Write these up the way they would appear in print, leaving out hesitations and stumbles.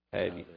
Have you?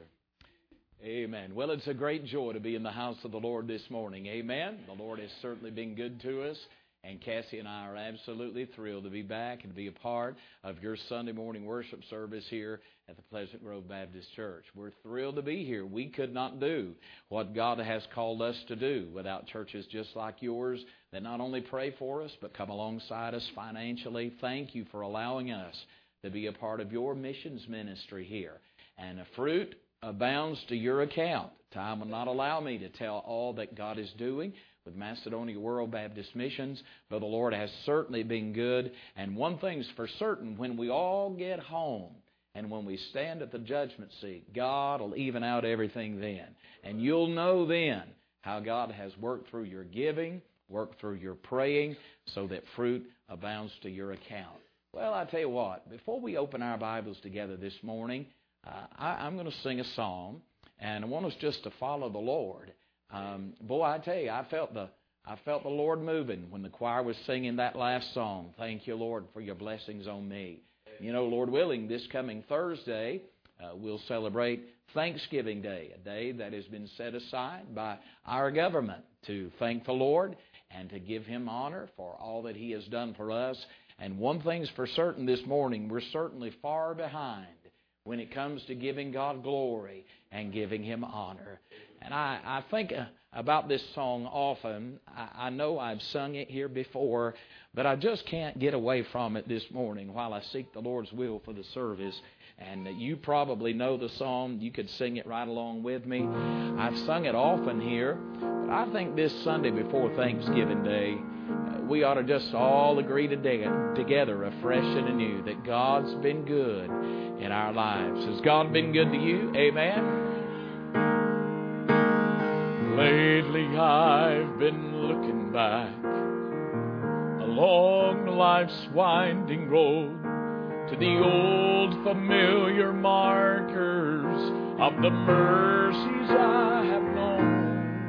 Amen. Well, it's a great joy to be in the house of the Lord this morning. Amen. The Lord has certainly been good to us. And Cassie and I are absolutely thrilled to be back and to be a part of your Sunday morning worship service here at the Pleasant Grove Baptist Church. We're thrilled to be here. We could not do what God has called us to do without churches just like yours that not only pray for us, but come alongside us financially. Thank you for allowing us to be a part of your missions ministry here. And the fruit abounds to your account. Time will not allow me to tell all that God is doing with Macedonia World Baptist Missions, but the Lord has certainly been good. And one thing's for certain, when we all get home and when we stand at the judgment seat, God will even out everything then. And you'll know then how God has worked through your giving, worked through your praying, so that fruit abounds to your account. Well, I tell you what, before we open our Bibles together this morning, I'm going to sing a song, and I want us just to follow the Lord. Boy, I tell you, I felt the Lord moving when the choir was singing that last song. Thank you, Lord, for your blessings on me. You know, Lord willing, this coming Thursday, we'll celebrate Thanksgiving Day, a day that has been set aside by our government to thank the Lord and to give Him honor for all that He has done for us. And one thing's for certain this morning, we're certainly far behind when it comes to giving God glory and giving Him honor. And I think about this song often. I know I've sung it here before, but I just can't get away from it this morning while I seek the Lord's will for the service. And you probably know the song. You could sing it right along with me. I've sung it often here, but I think this Sunday before Thanksgiving Day, we ought to just all agree together afresh and anew that God's been good in our lives. Has God been good to you? Amen. Lately I've been looking back along life's winding road to the old familiar markers of the mercies I have known.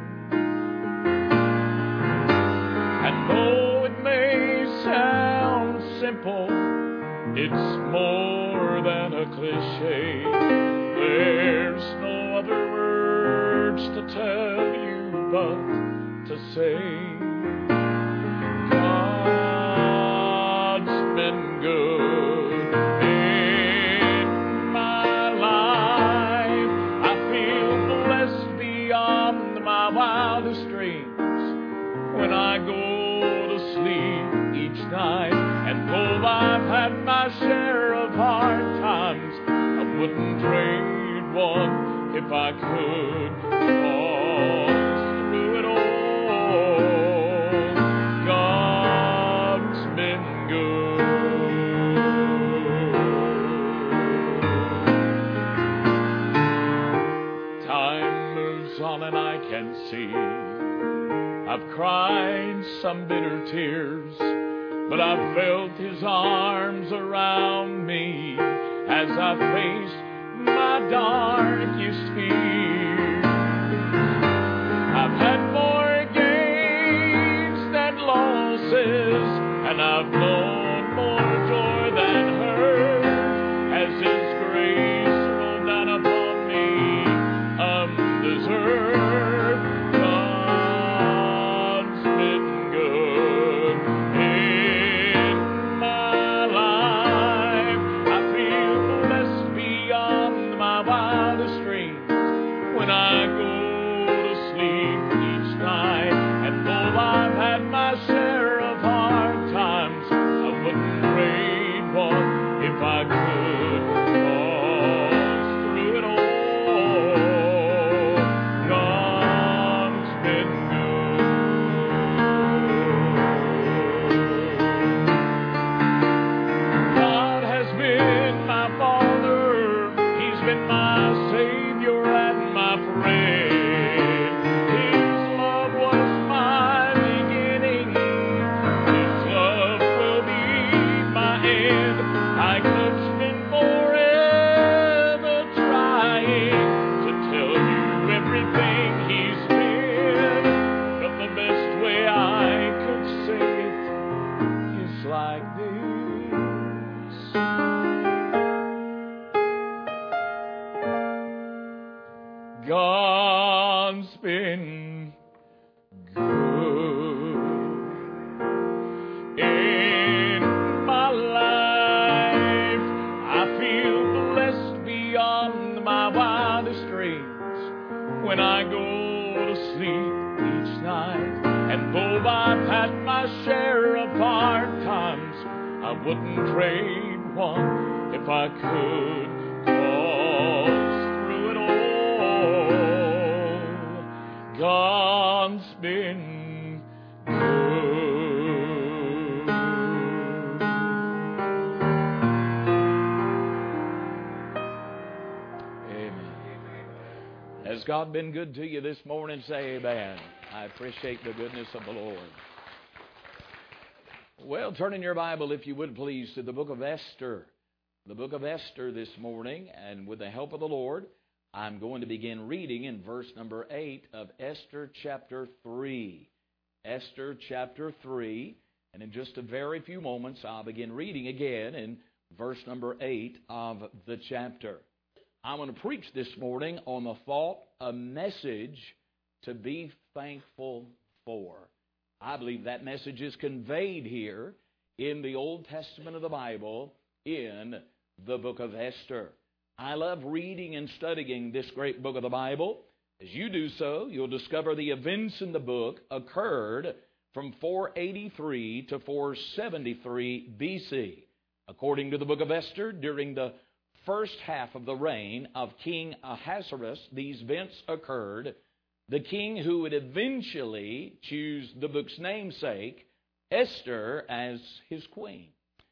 And though it may sound simple, it's more than a cliche. There's no other words to tell you but to say God's been good in my life. I feel blessed beyond my wildest dreams when I go to sleep each night. And though I've had my share of hard times, I wouldn't trade one if I could. Cause through it all, God's been good. Time moves on and I can see I've cried some bitter tears, but I've felt His arms around me as I faced my darkest fears. I've had more gains than losses, and I've known more joy than hurt as His grace rolled down upon me undeserved. God's been good in my life. I feel blessed beyond my wildest dreams when I go to sleep each night. And though I've had my share of hard times, I wouldn't trade one if I could. Cause through it all, God's been good. God has been my Father. He's been my Savior and my friend. His love was my beginning. His love will be my end. I could spend forever trying to tell you everything He's been, but the best way I could say it is like this. God's been good in my life. I feel blessed beyond my wildest dreams when I go to sleep each night. And though I've had my share of hard times, I wouldn't trade one if I could. 'Cause through it all, God's been good. Amen. Has God been good to you this morning? Say amen. I appreciate the goodness of the Lord. Well, turn in your Bible, if you would please, to the book of Esther. The book of Esther this morning, and with the help of the Lord, I'm going to begin reading in verse number 8 of Esther chapter 3. Esther chapter 3, and in just a very few moments, I'll begin reading again in verse number 8 of the chapter. I'm going to preach this morning on the thought, a message to be thankful for. I believe that message is conveyed here in the Old Testament of the Bible in the book of Esther. I love reading and studying this great book of the Bible. As you do so, you'll discover the events in the book occurred from 483 to 473 BC. According to the book of Esther, during the first half of the reign of King Ahasuerus, these events occurred. The king who would eventually choose the book's namesake, Esther, as his queen.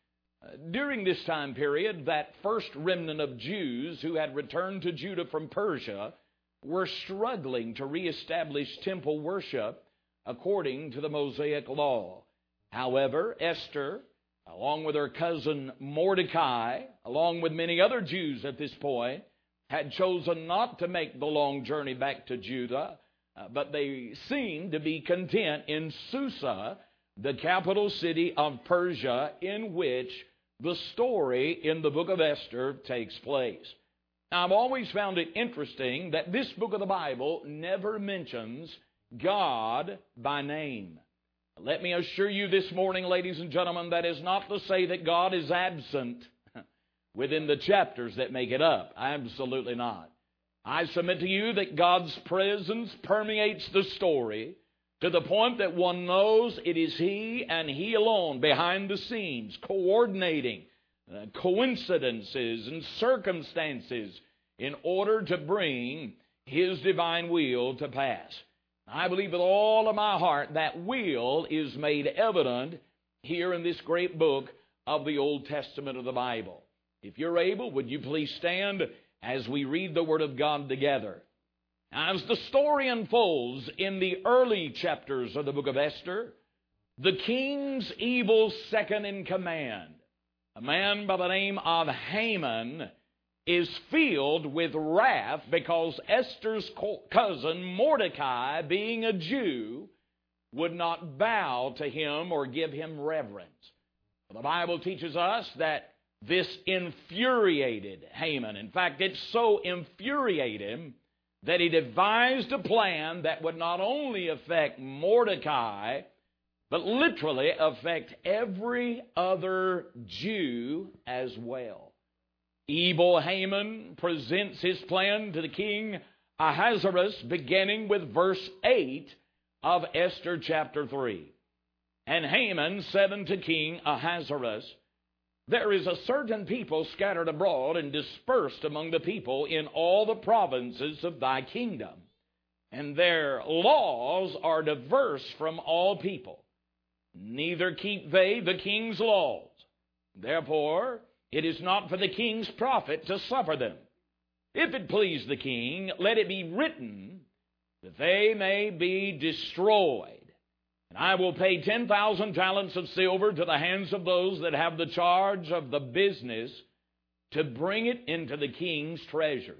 During this time period, that first remnant of Jews who had returned to Judah from Persia were struggling to reestablish temple worship according to the Mosaic law. However, Esther, along with her cousin Mordecai, along with many other Jews at this point, had chosen not to make the long journey back to Judah, but they seemed to be content in Susa, the capital city of Persia, in which the story in the book of Esther takes place. Now, I've always found it interesting that this book of the Bible never mentions God by name. Let me assure you this morning, ladies and gentlemen, that is not to say that God is absent within the chapters that make it up. Absolutely not. I submit to you that God's presence permeates the story to the point that one knows it is He and He alone behind the scenes, coordinating coincidences and circumstances in order to bring His divine will to pass. I believe with all of my heart that will is made evident here in this great book of the Old Testament of the Bible. If you're able, would you please stand as we read the Word of God together? As the story unfolds in the early chapters of the book of Esther, the king's evil second in command, a man by the name of Haman, is filled with wrath because Esther's cousin Mordecai, being a Jew, would not bow to him or give him reverence. The Bible teaches us that this infuriated Haman. In fact, it so infuriated him that he devised a plan that would not only affect Mordecai, but literally affect every other Jew as well. Evil Haman presents his plan to the king Ahasuerus, beginning with verse 8 of Esther chapter 3. And Haman said unto King Ahasuerus, There is a certain people scattered abroad and dispersed among the people in all the provinces of thy kingdom, and their laws are diverse from all people. Neither keep they the king's laws. Therefore, it is not for the king's profit to suffer them. If it please the king, let it be written that they may be destroyed. And I will pay 10,000 talents of silver to the hands of those that have the charge of the business to bring it into the king's treasures.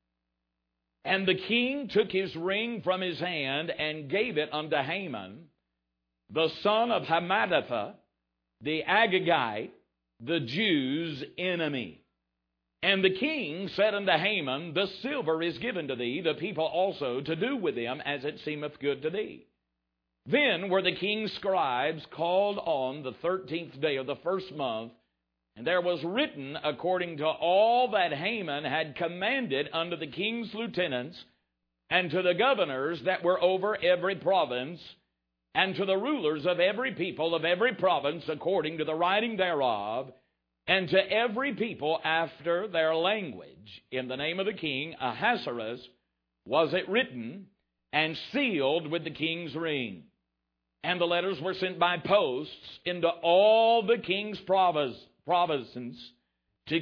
And the king took his ring from his hand and gave it unto Haman, the son of Hammedatha, the Agagite, the Jews' enemy. And the king said unto Haman, The silver is given to thee, the people also, to do with them as it seemeth good to thee. Then were the king's scribes called on the 13th day of the first month, and there was written according to all that Haman had commanded unto the king's lieutenants, and to the governors that were over every province, and to the rulers of every people of every province according to the writing thereof, and to every people after their language. In the name of the king Ahasuerus was it written, and sealed with the king's ring. And the letters were sent by posts into all the king's provinces to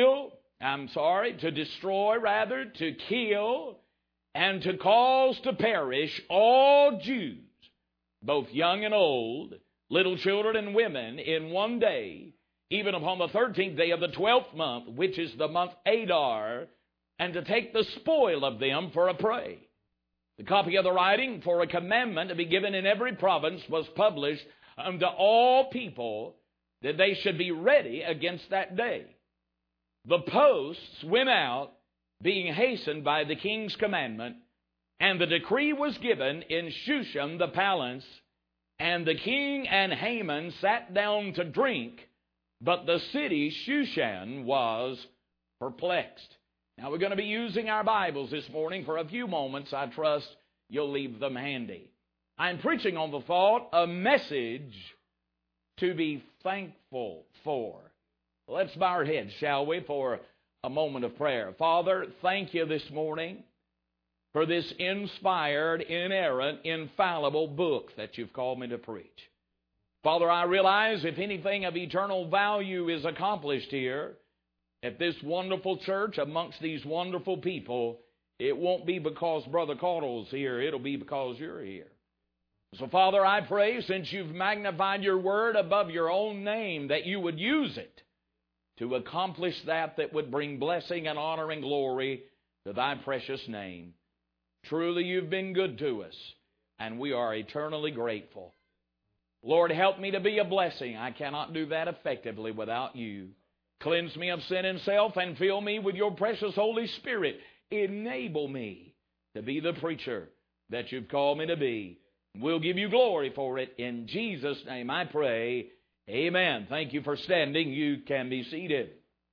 kill, and to cause to perish all Jews, both young and old, little children and women, in one day, even upon the 13th day of the 12th month, which is the month Adar, and to take the spoil of them for a prey. The copy of the writing for a commandment to be given in every province was published unto all people, that they should be ready against that day. The posts went out, being hastened by the king's commandment, and the decree was given in Shushan the palace, and the king and Haman sat down to drink, but the city Shushan was perplexed. Now we're going to be using our Bibles this morning for a few moments. I trust you'll leave them handy. I'm preaching on the thought, a message to be thankful for. Let's bow our heads, shall we, for a moment of prayer. Father, thank you this morning for this inspired, inerrant, infallible book that you've called me to preach. Father, I realize if anything of eternal value is accomplished here at this wonderful church amongst these wonderful people, it won't be because Brother Caudle's here. It'll be because you're here. So, Father, I pray, since you've magnified your word above your own name, that you would use it to accomplish that would bring blessing and honor and glory to thy precious name. Truly, you've been good to us, and we are eternally grateful. Lord, help me to be a blessing. I cannot do that effectively without you. Cleanse me of sin and self, and fill me with your precious Holy Spirit. Enable me to be the preacher that you've called me to be. We'll give you glory for it. In Jesus' name I pray. Amen. Thank you for standing. You can be seated.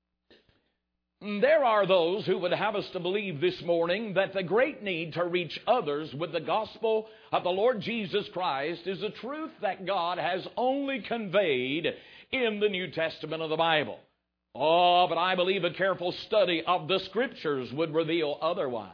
There are those who would have us to believe this morning that the great need to reach others with the gospel of the Lord Jesus Christ is a truth that God has only conveyed in the New Testament of the Bible. Oh, but I believe a careful study of the Scriptures would reveal otherwise.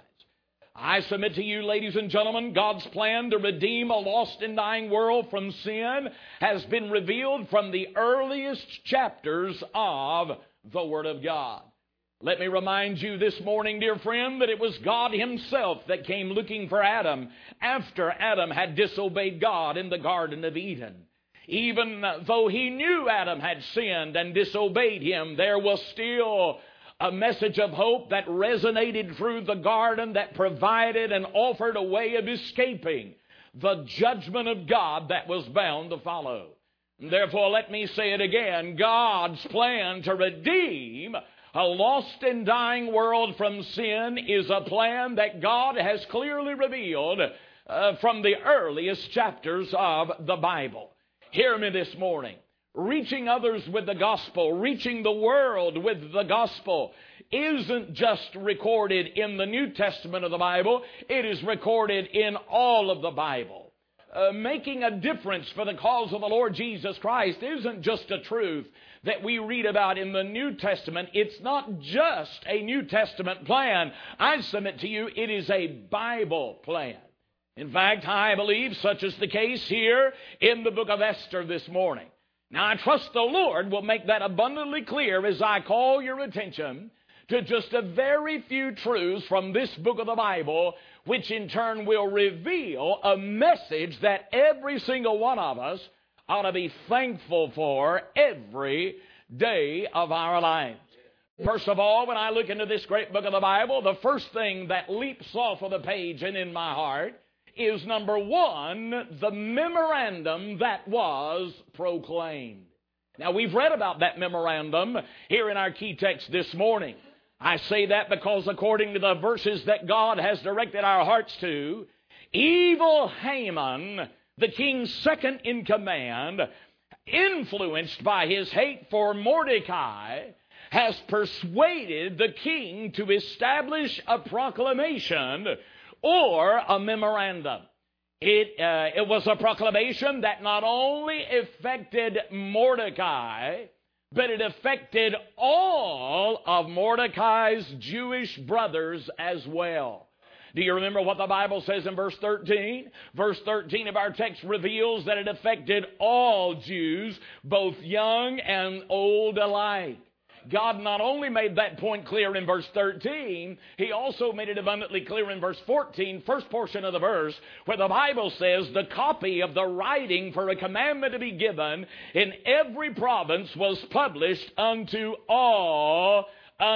I submit to you, ladies and gentlemen, God's plan to redeem a lost and dying world from sin has been revealed from the earliest chapters of the Word of God. Let me remind you this morning, dear friend, that it was God Himself that came looking for Adam after Adam had disobeyed God in the Garden of Eden. Even though He knew Adam had sinned and disobeyed Him, there was still a message of hope that resonated through the garden that provided and offered a way of escaping the judgment of God that was bound to follow. Therefore, let me say it again, God's plan to redeem a lost and dying world from sin is a plan that God has clearly revealed from the earliest chapters of the Bible. Hear me this morning. Reaching others with the gospel, reaching the world with the gospel, isn't just recorded in the New Testament of the Bible. It is recorded in all of the Bible. Making a difference for the cause of the Lord Jesus Christ isn't just a truth that we read about in the New Testament. It's not just a New Testament plan. I submit to you, it is a Bible plan. In fact, I believe such is the case here in the book of Esther this morning. Now, I trust the Lord will make that abundantly clear as I call your attention to just a very few truths from this book of the Bible, which in turn will reveal a message that every single one of us ought to be thankful for every day of our lives. First of all, when I look into this great book of the Bible, the first thing that leaps off of the page and in my heart is, number one, the memorandum that was proclaimed. Now, we've read about that memorandum here in our key text this morning. I say that because according to the verses that God has directed our hearts to, evil Haman, the king's second in command, influenced by his hate for Mordecai, has persuaded the king to establish a proclamation or a memorandum. It was a proclamation that not only affected Mordecai, but it affected all of Mordecai's Jewish brothers as well. Do you remember what the Bible says in verse 13? Verse 13 of our text reveals that it affected all Jews, both young and old alike. God not only made that point clear in verse 13, He also made it abundantly clear in verse 14, first portion of the verse, where the Bible says the copy of the writing for a commandment to be given in every province was published unto all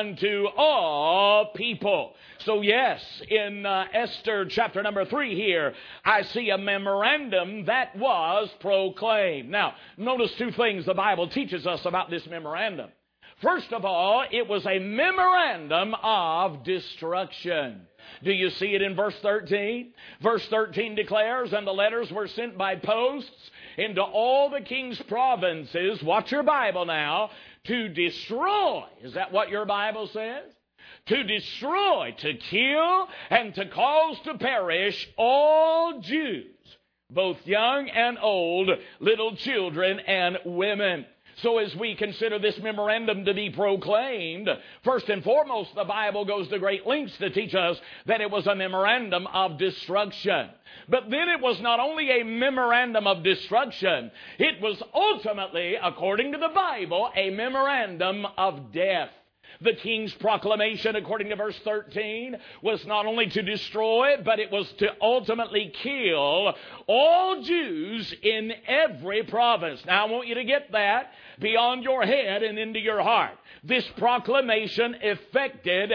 people. So yes, in Esther chapter number 3 here, I see a memorandum that was proclaimed. Now, notice two things the Bible teaches us about this memorandum. First of all, it was a memorandum of destruction. Do you see it in verse 13? Verse 13 declares, and the letters were sent by posts into all the king's provinces, watch your Bible now, to destroy. Is that what your Bible says? To destroy, to kill, and to cause to perish all Jews, both young and old, little children and women. So as we consider this memorandum to be proclaimed, first and foremost, the Bible goes to great lengths to teach us that it was a memorandum of destruction. But then it was not only a memorandum of destruction, it was ultimately, according to the Bible, a memorandum of death. The king's proclamation, according to verse 13, was not only to destroy, but it was to ultimately kill all Jews in every province. Now, I want you to get that beyond your head and into your heart. This proclamation affected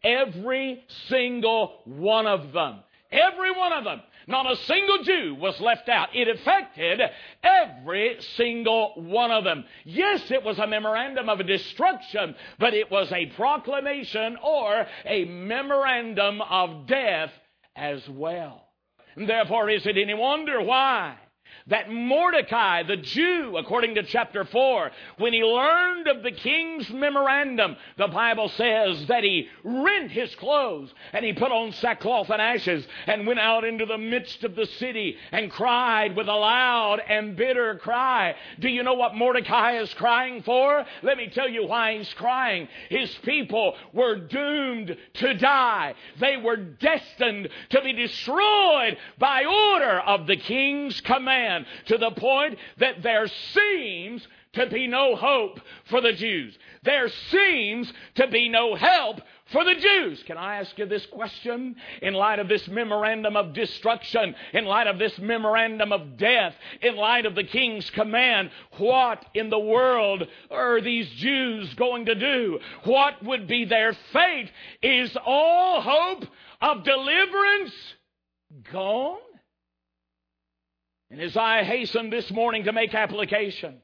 every single one of them. Every one of them. Not a single Jew was left out. It affected every single one of them. Yes, it was a memorandum of destruction, but it was a proclamation or a memorandum of death as well. And therefore, is it any wonder why that Mordecai, the Jew, according to chapter 4, when he learned of the king's memorandum, the Bible says that he rent his clothes and he put on sackcloth and ashes and went out into the midst of the city and cried with a loud and bitter cry. Do you know what Mordecai is crying for? Let me tell you why he's crying. His people were doomed to die. They were destined to be destroyed by order of the king's command, to the point that there seems to be no hope for the Jews. There seems to be no help for the Jews. Can I ask you this question? In light of this memorandum of destruction, in light of this memorandum of death, in light of the king's command, what in the world are these Jews going to do? What would be their fate? Is all hope of deliverance gone? And as I hasten this morning to make application,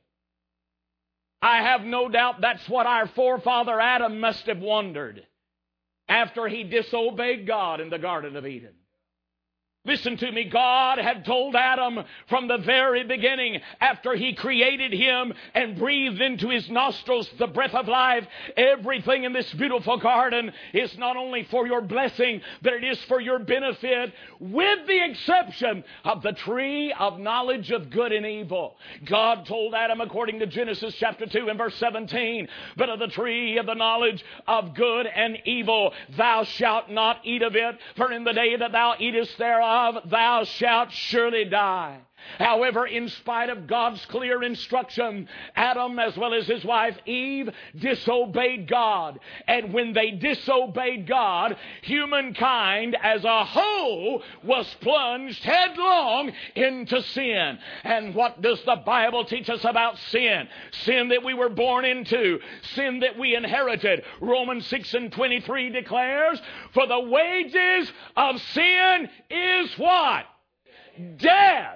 I have no doubt that's what our forefather Adam must have wondered after he disobeyed God in the Garden of Eden. Listen to me. God had told Adam from the very beginning, after He created him and breathed into his nostrils the breath of life, everything in this beautiful garden is not only for your blessing, but it is for your benefit, with the exception of the tree of knowledge of good and evil. God told Adam, according to Genesis chapter 2 and verse 17, but of the tree of the knowledge of good and evil thou shalt not eat of it, for in the day that thou eatest thereof thou shalt surely die. However, in spite of God's clear instruction, Adam, as well as his wife Eve, disobeyed God. And when they disobeyed God, humankind as a whole was plunged headlong into sin. And what does the Bible teach us about sin? Sin that we were born into, sin that we inherited. Romans 6:23 declares, for the wages of sin is what? Death.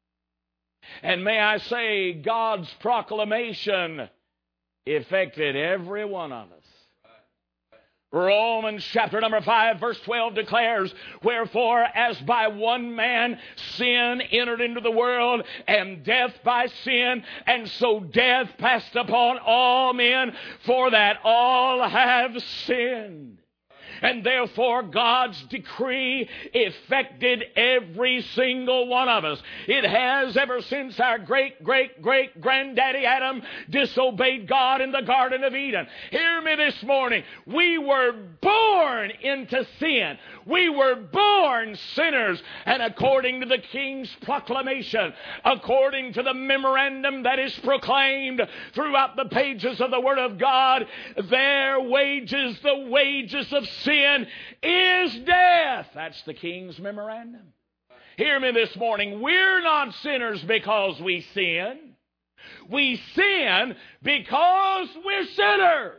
And may I say, God's proclamation affected every one of us. Romans chapter number 5 verse 12 declares, wherefore as by one man sin entered into the world, and death by sin, and so death passed upon all men, for that all have sinned. And therefore God's decree affected every single one of us. It has ever since our great-great-great-granddaddy Adam disobeyed God in the Garden of Eden. Hear me this morning. We were born into sin. We were born sinners. And according to the King's proclamation, according to the memorandum that is proclaimed throughout the pages of the Word of God, their wages, the wages of sin, is death. That's the King's memorandum. Hear me this morning. We're not sinners because we sin. We sin because we're sinners.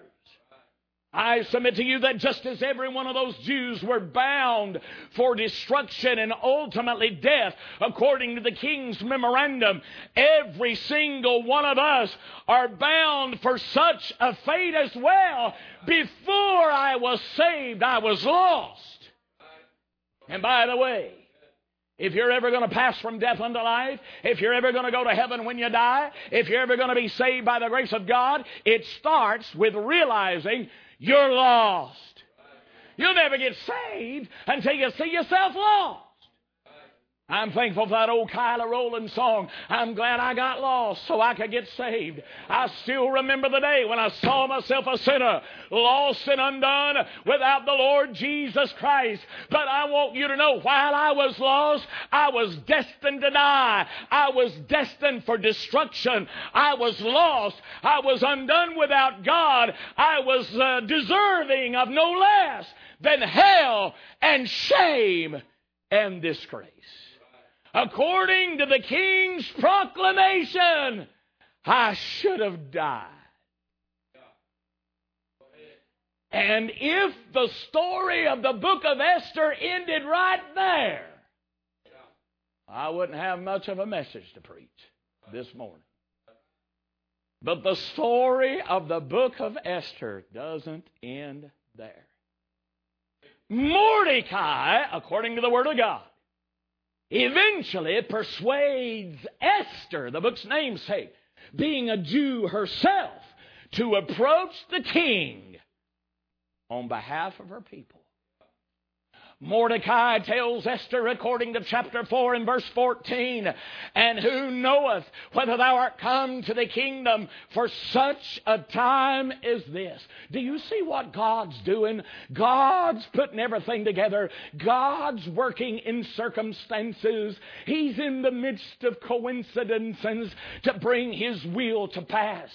I submit to you that just as every one of those Jews were bound for destruction and ultimately death, according to the King's memorandum, every single one of us are bound for such a fate as well. Before I was saved, I was lost. And by the way, if you're ever going to pass from death unto life, if you're ever going to go to heaven when you die, if you're ever going to be saved by the grace of God, it starts with realizing you're lost. You'll never get saved until you see yourself lost. I'm thankful for that old Kyla Rowland song, I'm glad I got lost so I could get saved. I still remember the day when I saw myself a sinner, lost and undone without the Lord Jesus Christ. But I want you to know, while I was lost, I was destined to die. I was destined for destruction. I was lost. I was undone without God. I was deserving of no less than hell and shame and disgrace. According to the King's proclamation, I should have died. And if the story of the book of Esther ended right there, I wouldn't have much of a message to preach this morning. But the story of the book of Esther doesn't end there. Mordecai, according to the Word of God, eventually persuades Esther, the book's namesake, being a Jew herself, to approach the king on behalf of her people. Mordecai tells Esther, according to chapter 4 and verse 14, and who knoweth whether thou art come to the kingdom for such a time as this? Do you see what God's doing? God's putting everything together. God's working in circumstances. He's in the midst of coincidences to bring His will to pass.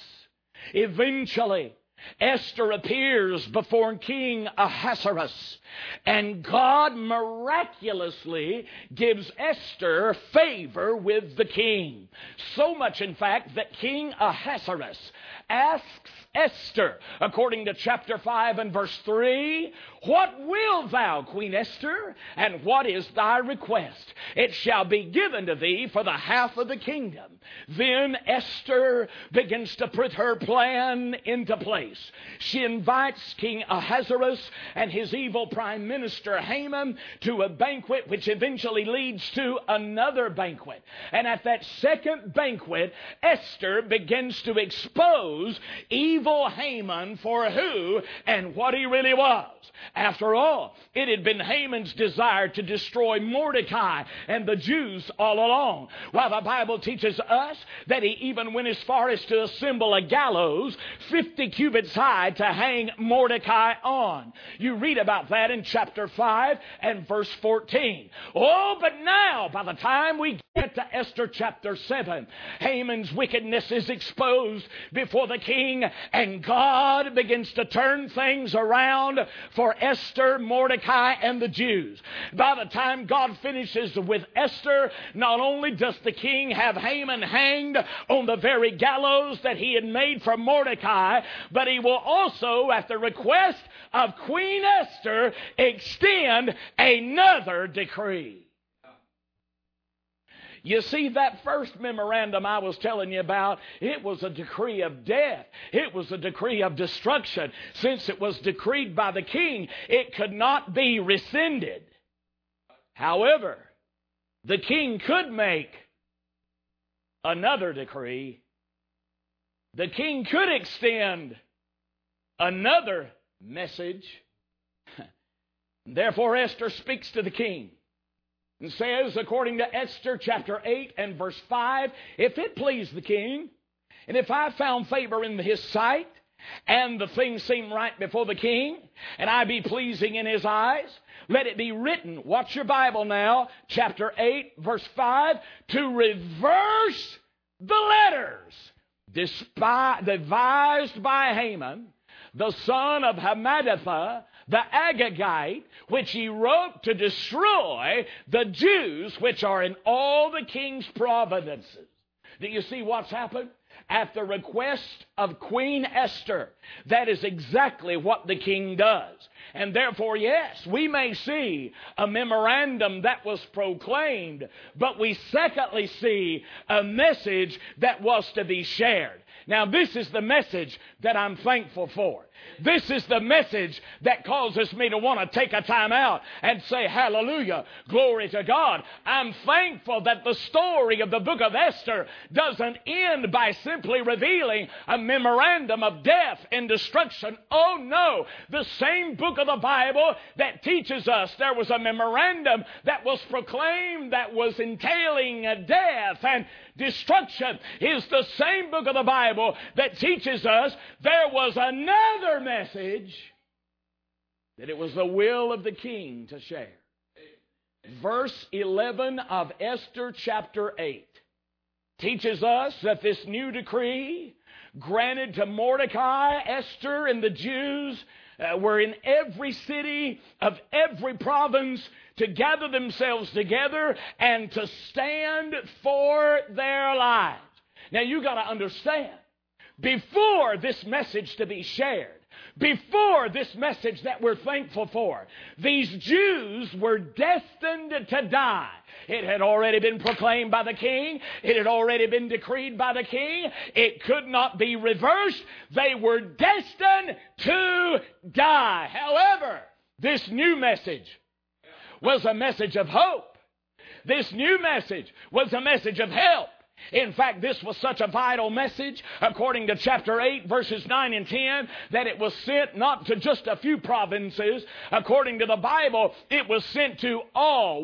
Eventually, Esther appears before King Ahasuerus, and God miraculously gives Esther favor with the king. So much, in fact, that King Ahasuerus asks Esther, according to chapter 5 and verse 3, what wilt thou, Queen Esther, and what is thy request? It shall be given to thee for the half of the kingdom. Then Esther begins to put her plan into place. She invites King Ahasuerus and his evil prime minister Haman to a banquet, which eventually leads to another banquet. And at that second banquet, Esther begins to expose evil Haman for who and what he really was. After all, it had been Haman's desire to destroy Mordecai and the Jews all along. While the Bible teaches us that he even went as far as to assemble a gallows 50 cubits high to hang Mordecai on. You read about that in chapter 5 and verse 14. Oh, but now, by the time we get to Esther chapter 7, Haman's wickedness is exposed before the king, and God begins to turn things around for Esther, Mordecai, and the Jews. By the time God finishes with Esther, not only does the king have Haman hanged on the very gallows that he had made for Mordecai, but he will also, at the request of Queen Esther, extend another decree. You see, that first memorandum I was telling you about, it was a decree of death. It was a decree of destruction. Since it was decreed by the king, it could not be rescinded. However, the king could make another decree. The king could extend another message. Therefore, Esther speaks to the king and says, according to Esther chapter 8 and verse 5, if it please the king, and if I found favor in his sight, and the thing seem right before the king, and I be pleasing in his eyes, let it be written, watch your Bible now, chapter 8, verse 5, to reverse the letters devised by Haman, the son of Hammedatha, the Agagite, which he wrote to destroy the Jews which are in all the king's provinces. Do you see what's happened? At the request of Queen Esther, that is exactly what the king does. And therefore, yes, we may see a memorandum that was proclaimed, but we secondly see a message that was to be shared. Now, this is the message that I'm thankful for. This is the message that causes me to want to take a time out and say, hallelujah, glory to God. I'm thankful that the story of the book of Esther doesn't end by simply revealing a memorandum of death and destruction. Oh no, the same book of the Bible that teaches us there was a memorandum that was proclaimed that was entailing death and destruction is the same book of the Bible that teaches us there was another message that it was the will of the king to share. Verse 11 of Esther chapter 8 teaches us that this new decree granted to Mordecai, Esther, and the Jews were in every city of every province to gather themselves together and to stand for their lives. Now you got to understand, before this message to be shared, before this message that we're thankful for, these Jews were destined to die. It had already been proclaimed by the king. It had already been decreed by the king. It could not be reversed. They were destined to die. However, this new message was a message of hope. This new message was a message of help. In fact, this was such a vital message, according to chapter 8, verses 9 and 10, that it was sent not to just a few provinces. According to the Bible, it was sent to all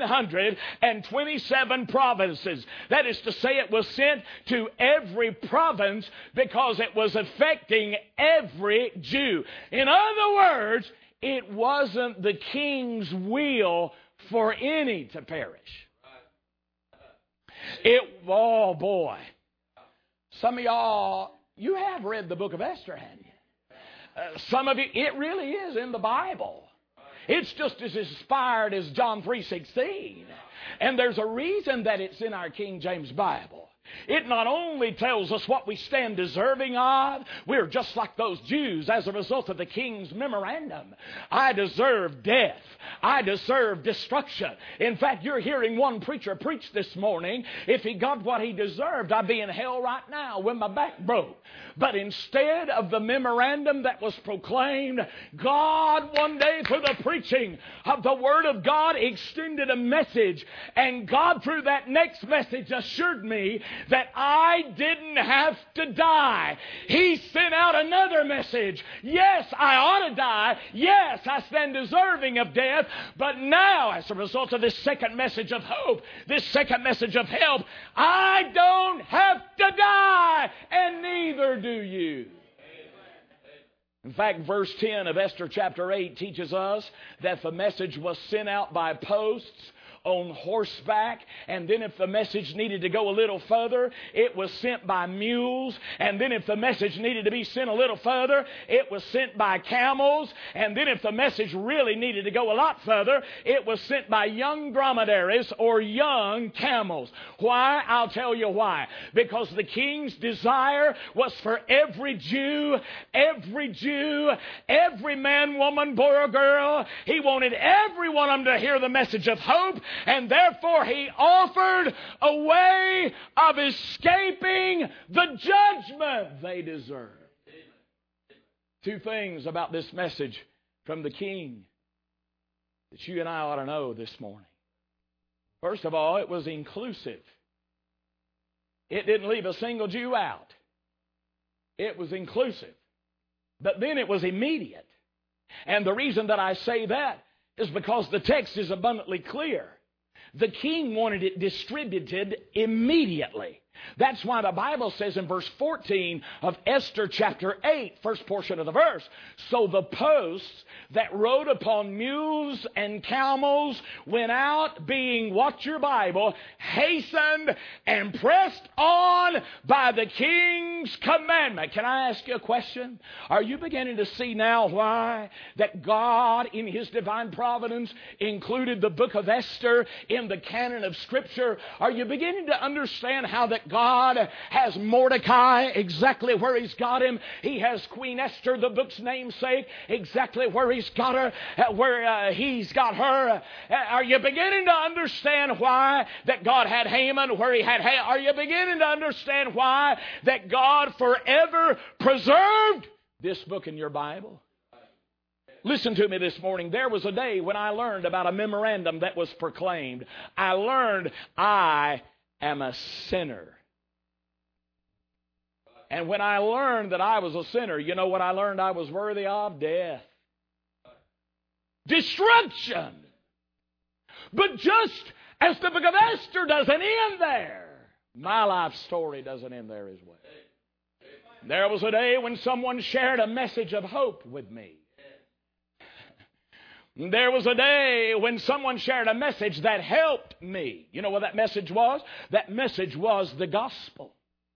127 provinces. That is to say, it was sent to every province because it was affecting every Jew. In other words, it wasn't the king's will for any to perish. Oh boy. Some of y'all, you have read the book of Esther, haven't you? Some of you, it really is in the Bible. It's just as inspired as John 3:16. And there's a reason that it's in our King James Bible. It not only tells us what we stand deserving of, we're just like those Jews as a result of the king's memorandum. I deserve death. I deserve destruction. In fact, you're hearing one preacher preach this morning. If he got what he deserved, I'd be in hell right now when my back broke. But instead of the memorandum that was proclaimed, God one day through the preaching of the Word of God extended a message. And God through that next message assured me that I didn't have to die. He sent out another message. Yes, I ought to die. Yes, I stand deserving of death. But now, as a result of this second message of hope, this second message of help, I don't have to die, and neither do you. In fact, verse 10 of Esther chapter 8 teaches us that the message was sent out by posts on horseback, and then if the message needed to go a little further, it was sent by mules, and then if the message needed to be sent a little further, it was sent by camels, and then if the message really needed to go a lot further, it was sent by young dromedaries or young camels. Why? I'll tell you why. Because the king's desire was for every Jew, every man, woman, boy or girl, he wanted every one of them to hear the message of hope, And therefore he offered a way of escaping the judgment they deserved. Two things about this message from the King that you and I ought to know this morning. First of all, it was inclusive. It didn't leave a single Jew out. It was inclusive. But then it was immediate. And the reason that I say that is because the text is abundantly clear. The king wanted it distributed immediately. That's why the Bible says in verse 14 of Esther chapter 8, first portion of the verse, so the posts that rode upon mules and camels went out being, watch your Bible, hastened and pressed on by the king's commandment. Can I ask you a question? Are you beginning to see now why that God in His divine providence included the book of Esther in the canon of Scripture? Are you beginning to understand how that God has Mordecai exactly where He's got him? He has Queen Esther, the book's namesake, exactly where He's got her, where He's got her. Are you beginning to understand why that God had Haman where He had Haman? Are you beginning to understand why that God forever preserved this book in your Bible? Listen to me this morning. There was a day when I learned about a memorandum that was proclaimed. I learned I am a sinner. And when I learned that I was a sinner, you know what I learned I was worthy of? Death. Destruction. But just as the book of Esther doesn't end there, my life story doesn't end there as well. There was a day when someone shared a message of hope with me. There was a day when someone shared a message that helped me. You know what that message was? That message was the gospel.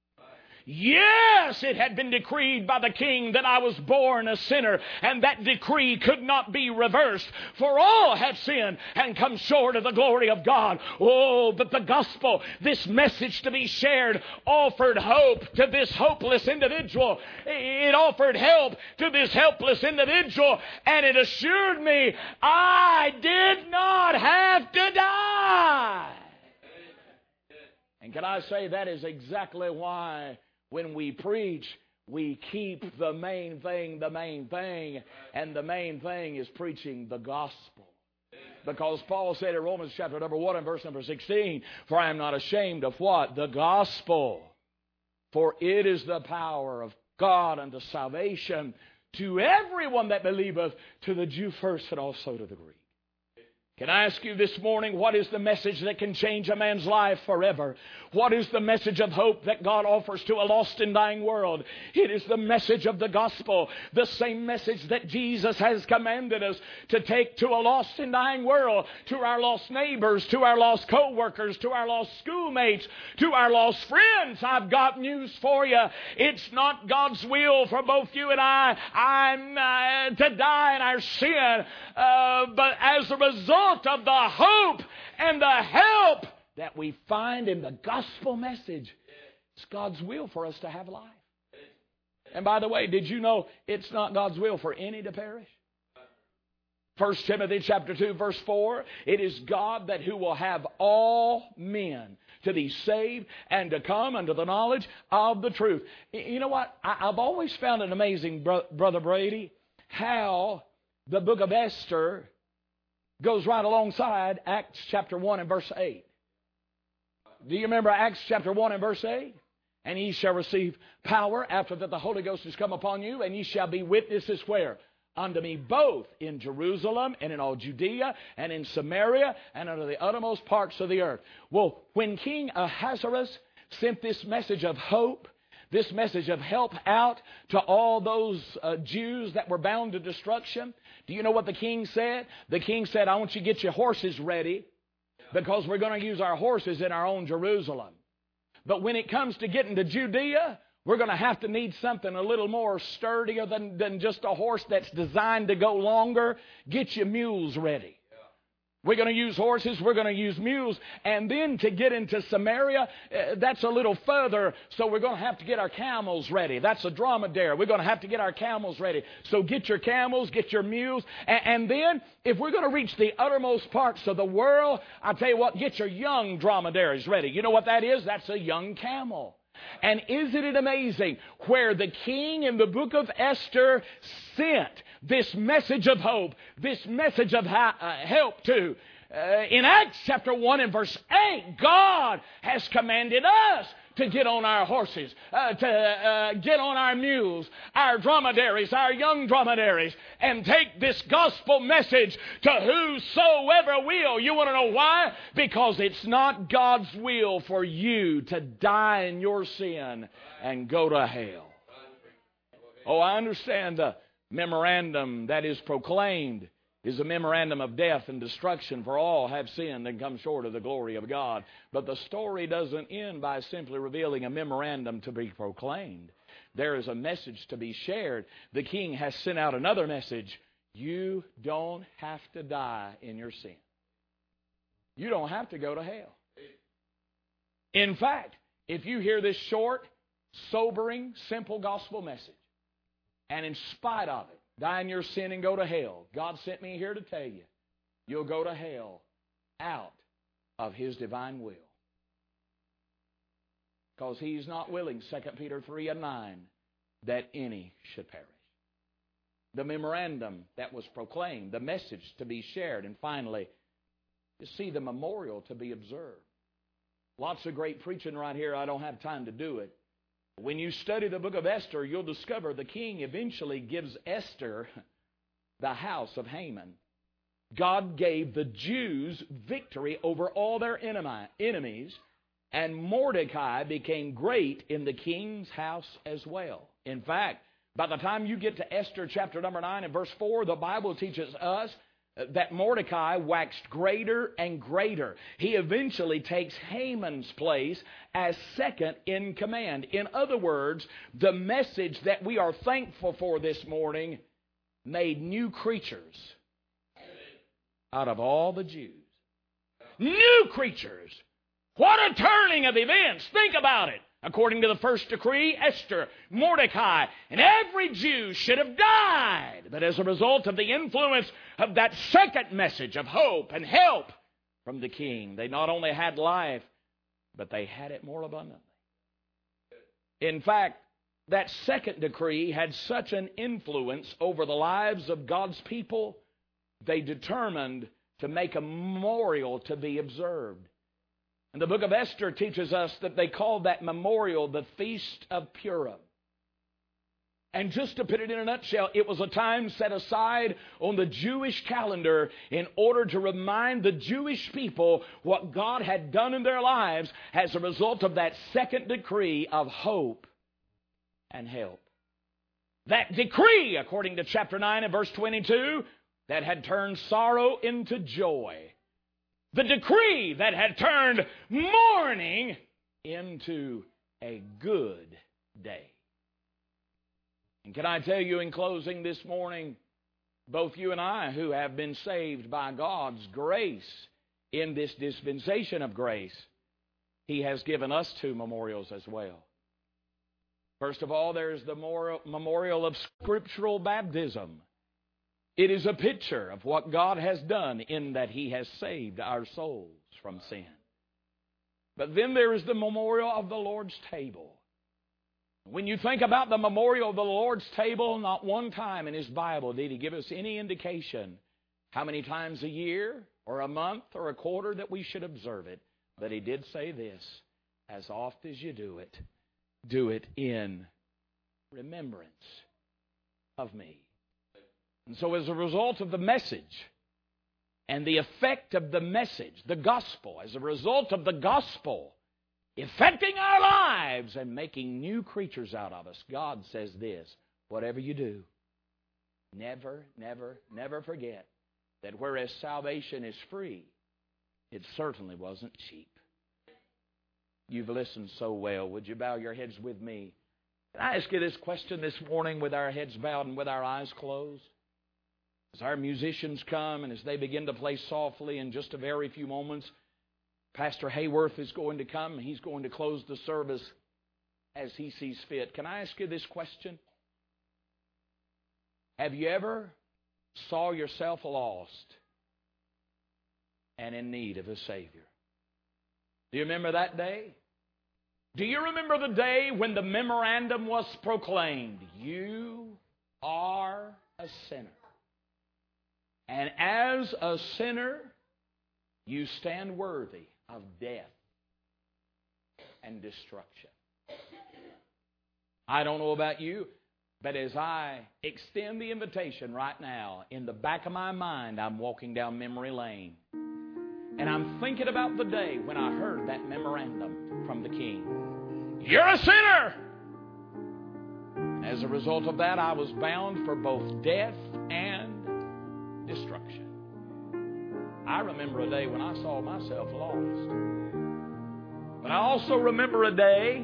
Yes, it had been decreed by the king that I was born a sinner, and that decree could not be reversed, for all have sinned and come short of the glory of God. Oh, but the gospel, this message to be shared, offered hope to this hopeless individual. It offered help to this helpless individual, and it assured me I did not have to die. And can I say that is exactly why when we preach, we keep the main thing the main thing. And the main thing is preaching the gospel. Because Paul said in Romans chapter number 1 and verse number 16, for I am not ashamed of what? The gospel. For it is the power of God unto salvation to everyone that believeth, to the Jew first and also to the Greek. Can I ask you this morning, what is the message that can change a man's life forever? What is the message of hope that God offers to a lost and dying world? It is the message of the gospel, the same message that Jesus has commanded us to take to a lost and dying world, to our lost neighbors, to our lost co-workers, to our lost schoolmates, to our lost friends. I've got news for you. It's not God's will for both you and I to die in our sin, but as a result of the hope and the help that we find in the gospel message, it's God's will for us to have life. And by the way, did you know it's not God's will for any to perish? 1 Timothy chapter 2 verse 4, it is God that who will have all men to be saved and to come unto the knowledge of the truth. You know what? I've always found it amazing, Brother Brady, how the book of Esther goes right alongside Acts chapter 1 and verse 8. Do you remember Acts chapter 1 and verse 8? And ye shall receive power after that the Holy Ghost has come upon you, and ye shall be witnesses where? Unto me both in Jerusalem and in all Judea and in Samaria and unto the uttermost parts of the earth. Well, when King Ahasuerus sent this message of hope, this message of help out to all those Jews that were bound to destruction, do you know what the king said? The king said, I want you to get your horses ready because we're going to use our horses in our own Jerusalem. But when it comes to getting to Judea, we're going to have to need something a little more sturdier than just a horse that's designed to go longer. Get your mules ready. We're going to use horses. We're going to use mules. And then to get into Samaria, that's a little further. So we're going to have to get our camels ready. That's a dromedary. We're going to have to get our camels ready. So get your camels, get your mules. And then if we're going to reach the uttermost parts of the world, I'll tell you what, get your young dromedaries ready. You know what that is? That's a young camel. And isn't it amazing where the king in the book of Esther sent this message of hope, this message of help to? In Acts chapter 1 and verse 8, God has commanded us to get on our horses, to get on our mules, our dromedaries, our young dromedaries, and take this gospel message to whosoever will. You want to know why? Because it's not God's will for you to die in your sin and go to hell. Oh, I understand the memorandum that is proclaimed is a memorandum of death and destruction, for all have sinned and come short of the glory of God. But the story doesn't end by simply revealing a memorandum to be proclaimed. There is a message to be shared. The king has sent out another message. You don't have to die in your sin. You don't have to go to hell. In fact, if you hear this short, sobering, simple gospel message, and in spite of it, die in your sin and go to hell, God sent me here to tell you, you'll go to hell out of His divine will. Because He's not willing, 2 Peter 3 and 9, that any should perish. The memorandum that was proclaimed, the message to be shared, and finally, you see the memorial to be observed. Lots of great preaching right here. I don't have time to do it. When you study the book of Esther, you'll discover the king eventually gives Esther the house of Haman. God gave the Jews victory over all their enemies, and Mordecai became great in the king's house as well. In fact, by the time you get to Esther chapter number 9 and verse 4, the Bible teaches us that Mordecai waxed greater and greater. He eventually takes Haman's place as second in command. In other words, the message that we are thankful for this morning made new creatures out of all the Jews. New creatures. What a turning of events. Think about it. According to the first decree, Esther, Mordecai, and every Jew should have died. But as a result of the influence of that second message of hope and help from the king, they not only had life, but they had it more abundantly. In fact, that second decree had such an influence over the lives of God's people, they determined to make a memorial to be observed. And the book of Esther teaches us that they called that memorial the Feast of Purim. And just to put it in a nutshell, it was a time set aside on the Jewish calendar in order to remind the Jewish people what God had done in their lives as a result of that second decree of hope and help. That decree, according to chapter 9 and verse 22, that had turned sorrow into joy. The decree that had turned mourning into a good day. And can I tell you in closing this morning, both you and I who have been saved by God's grace in this dispensation of grace, He has given us two memorials as well. First of all, there's the memorial of scriptural baptism. It is a picture of what God has done in that He has saved our souls from sin. But then there is the memorial of the Lord's table. When you think about the memorial of the Lord's table, not one time in His Bible did He give us any indication how many times a year or a month or a quarter that we should observe it. But He did say this, as oft as you do it in remembrance of me. And so as a result of the message and the effect of the message, the gospel, as a result of the gospel affecting our lives and making new creatures out of us, God says this, whatever you do, never, never, never forget that whereas salvation is free, it certainly wasn't cheap. You've listened so well. Would you bow your heads with me? Can I ask you this question this morning with our heads bowed and with our eyes closed? As our musicians come and as they begin to play softly in just a very few moments, Pastor Hayworth is going to come. He's going to close the service as he sees fit. Can I ask you this question? Have you ever saw yourself lost and in need of a Savior? Do you remember that day? Do you remember the day when the memorandum was proclaimed? You are a sinner. And as a sinner, you stand worthy of death and destruction. I don't know about you, but as I extend the invitation right now, in the back of my mind, I'm walking down memory lane. And I'm thinking about the day when I heard that memorandum from the King. You're a sinner! As a result of that, I was bound for both death and destruction. I remember a day when I saw myself lost. But I also remember a day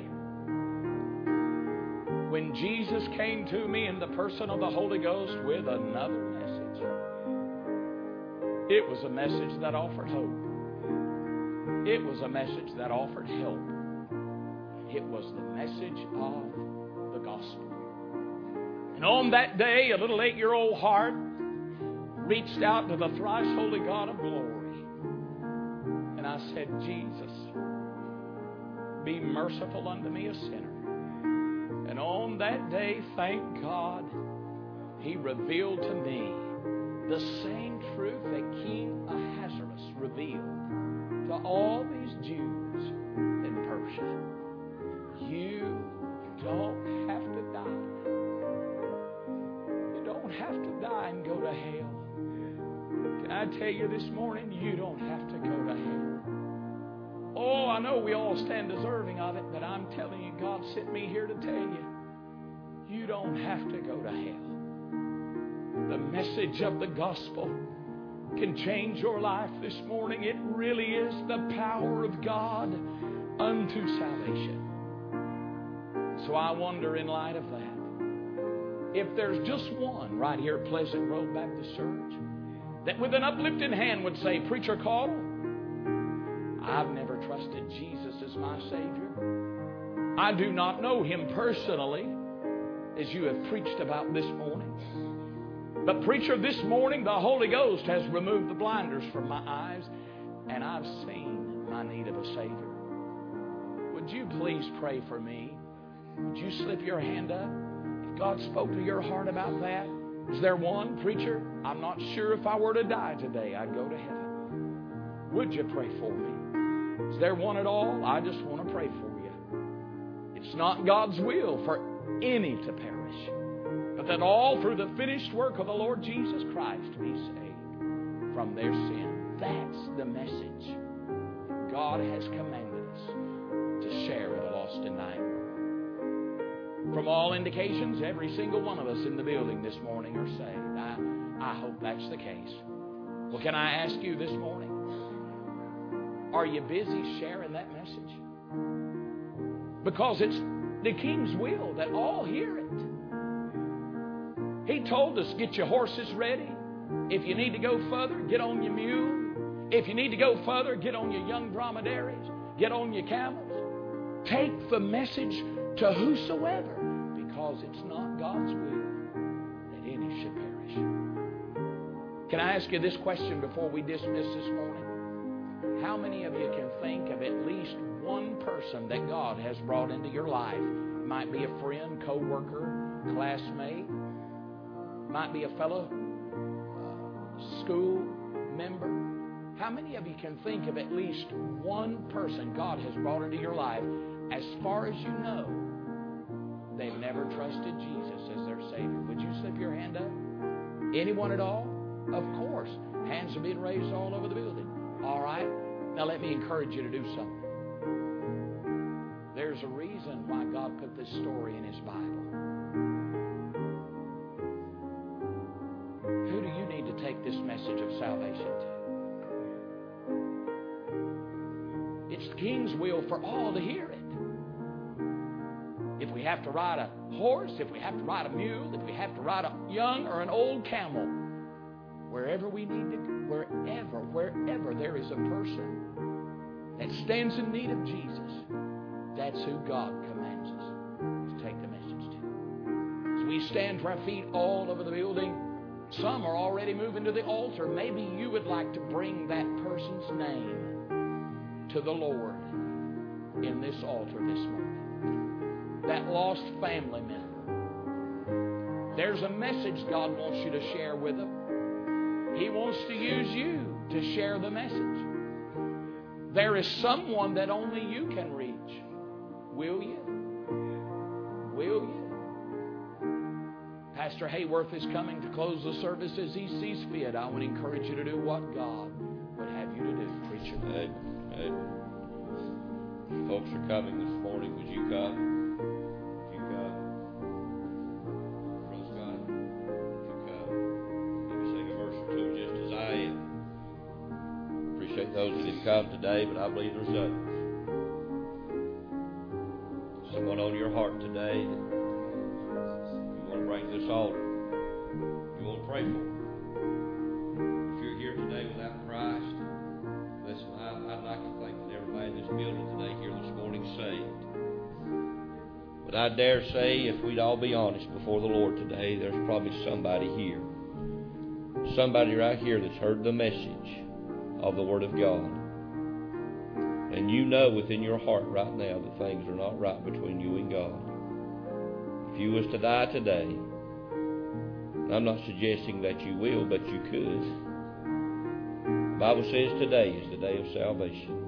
when Jesus came to me in the person of the Holy Ghost with another message. It was a message that offered hope. It was a message that offered help. It was the message of the gospel. And on that day, a little 8-year-old heart reached out to the thrice holy God of glory. And I said, Jesus, be merciful unto me, a sinner. And on that day, thank God, He revealed to me the same truth that King Ahasuerus revealed to all these Jews in Persia. You don't have to die. You don't have to die and go to hell. Can I tell you this morning, you don't have to go to hell. Oh, I know we all stand deserving of it, but I'm telling you, God sent me here to tell you, you don't have to go to hell. The message of the gospel can change your life this morning. It really is the power of God unto salvation. So I wonder, in light of that, if there's just one right here at Pleasant Road Baptist Church that with an uplifted hand would say, Preacher Caudle, I've never trusted Jesus as my Savior. I do not know Him personally, as you have preached about this morning. But preacher, this morning the Holy Ghost has removed the blinders from my eyes, and I've seen my need of a Savior. Would you please pray for me? Would you slip your hand up? If God spoke to your heart about that, is there one? Preacher, I'm not sure if I were to die today, I'd go to heaven. Would you pray for me? Is there one at all? I just want to pray for you. It's not God's will for any to perish, but that all through the finished work of the Lord Jesus Christ be saved from their sin. That's the message God has commanded us to share with the lost and dying world. From all indications, every single one of us in the building this morning are saved. I hope that's the case. Well, can I ask you this morning, are you busy sharing that message? Because it's the King's will that all hear it. He told us, get your horses ready. If you need to go further, get on your mule. If you need to go further, get on your young dromedaries. Get on your camels. Take the message to whosoever, because it's not God's will that any should perish. Can I ask you this question before we dismiss this morning? How many of you can think of at least one person that God has brought into your life? It might be a friend, co-worker, classmate. Might be a fellow school member. How many of you can think of at least one person God has brought into your life, as far as you know, they've never trusted Jesus as their Savior? Would you slip your hand up? Anyone at all? Of course. Hands are being raised all over the building. All right. Now let me encourage you to do something. There's a reason why God put this story in His Bible. Who do you need to take this message of salvation to? It's the King's will for all to hear it. If we have to ride a horse, if we have to ride a mule, if we have to ride a young or an old camel, wherever we need to, wherever there is a person that stands in need of Jesus, that's who God commands us to take the message to. As we stand to our feet all over the building, some are already moving to the altar. Maybe you would like to bring that person's name to the Lord in this altar this morning. That lost family member. There's a message God wants you to share with them. He wants to use you to share the message. There is someone that only you can reach. Will you? Will you? Pastor Hayworth is coming to close the service as he sees fit. I want to encourage you to do what God would have you to do, preacher. Amen. Folks are coming this morning. Would you come? Would you come? Praise God. Would you come? Let me sing a verse or two, just as I am. Appreciate those that have come today, but I believe there's others. Someone on your heart today that you want to bring to this altar. You want to pray for. If you're here today without Christ, listen, I'd like to think that everybody in this building today here this morning is saved. But I dare say, if we'd all be honest before the Lord today, there's probably somebody here. Somebody right here that's heard the message of the Word of God. And you know within your heart right now that things are not right between you and God. If you was to die today, and I'm not suggesting that you will, but you could. The Bible says today is the day of salvation.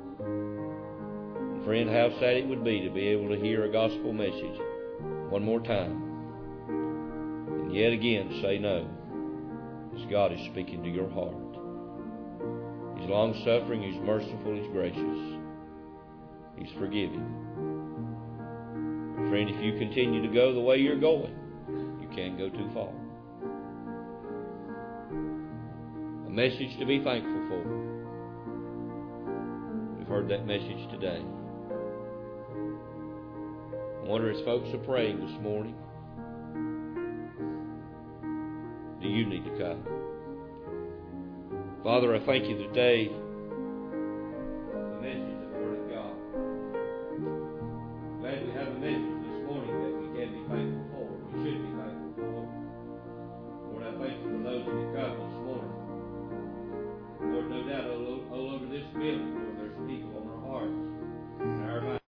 And friend, how sad it would be to be able to hear a gospel message one more time, and yet again say no, as God is speaking to your heart. He's long-suffering, He's merciful, He's gracious. He's forgiving. Friend, if you continue to go the way you're going, you can't go too far. A message to be thankful for. We've heard that message today. I wonder, as folks are praying this morning, do you need to come? Father, I thank you today